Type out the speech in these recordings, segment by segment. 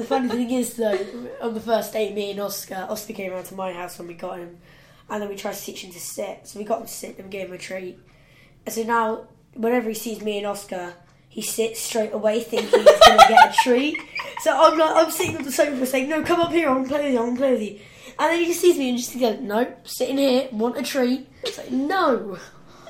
funny thing is, though, on the first day, me and Oscar came around to my house when we got him, and then we tried to teach him to sit. So we got him to sit and gave him a treat. And so now, whenever he sees me and Oscar, he sits straight away thinking he's going to get a treat. So I'm sitting on the sofa saying, no, come up here, I want to play with you. And then he just sees me and just goes, no, sitting here, want a treat. It's like, no.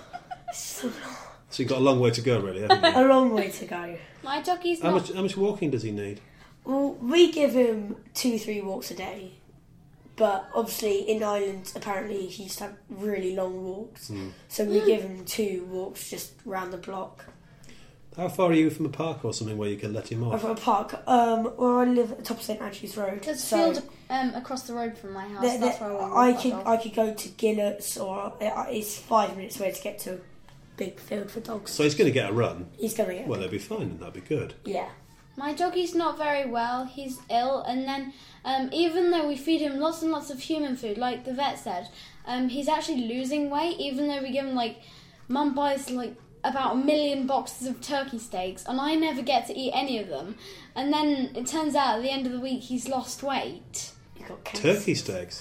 So you've got a long way to go, really, haven't you? A long way to go. My doggy's How much walking does he need? Well, we give him 2-3 walks a day. But obviously in Ireland, apparently he used to have really long walks. So we give him 2 walks just round the block. How far are you from a park or something where you can let him off? From a park, where I live at the top of St Andrews Road. There's a field across the road from my house. That's where I could go to Gillett's, or it's 5 minutes away to get to a big field for dogs. So he's going to get a run? He's going to get a Well, he'll be fine and that'll be good. Yeah. My doggy's not very well. He's ill, and then even though we feed him lots and lots of human food, like the vet said, he's actually losing weight, even though we give him, Mum buys, about 1 million boxes of turkey steaks, and I never get to eat any of them. And then it turns out at the end of the week he's lost weight. He got cancer. Turkey steaks?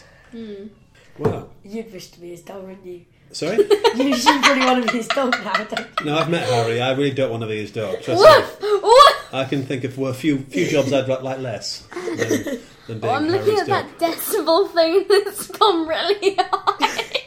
Wow. You'd wish to be his dog, wouldn't you? Sorry? You really want to be his dog now, don't you? No, I've met Harry. I really don't want to be his dog. Trust me. What? I can think of a few jobs I'd like less than being I'm looking Harry's at dog. that decibel thing that's gone really high.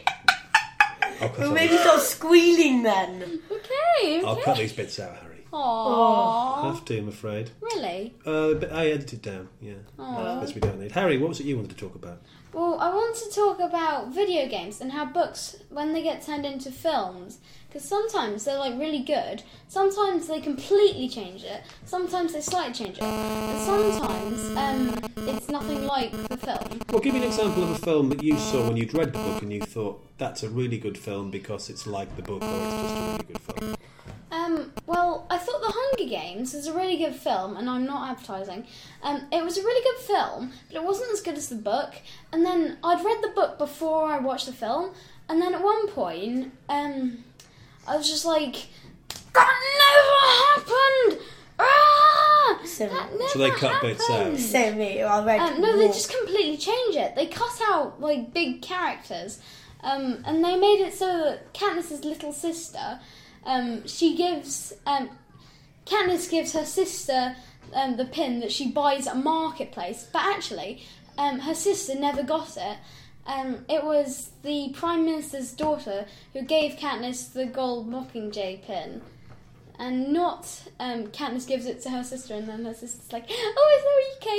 Well, maybe start squealing then. Okay. I'll cut these bits out, Harry. Aww. Have to, I'm afraid. Really? But I edited down, yeah. Bits we don't need. Harry, what was it you wanted to talk about? Well, I want to talk about video games and how books, when they get turned into films, because sometimes they're really good, sometimes they completely change it, sometimes they slightly change it, and sometimes it's nothing like the film. Well, give me an example of a film that you saw when you'd read the book and you thought, that's a really good film because it's like the book, or it's just a really good film. Well, I thought The Hunger Games is a really good film, and I'm not advertising. It was a really good film, but it wasn't as good as the book. And then I'd read the book before I watched the film, and then at one point, I was just like, that never happened! Ah! That never So they cut bits out. So me, I read. no, they just completely change it. They cut out big characters, and they made it so that Katniss's little sister. Katniss gives her sister the pin that she buys at a marketplace, but actually, her sister never got it. It was the Prime Minister's daughter who gave Katniss the gold Mockingjay pin, and not Katniss gives it to her sister, and then her sister's like, "Oh, is that where you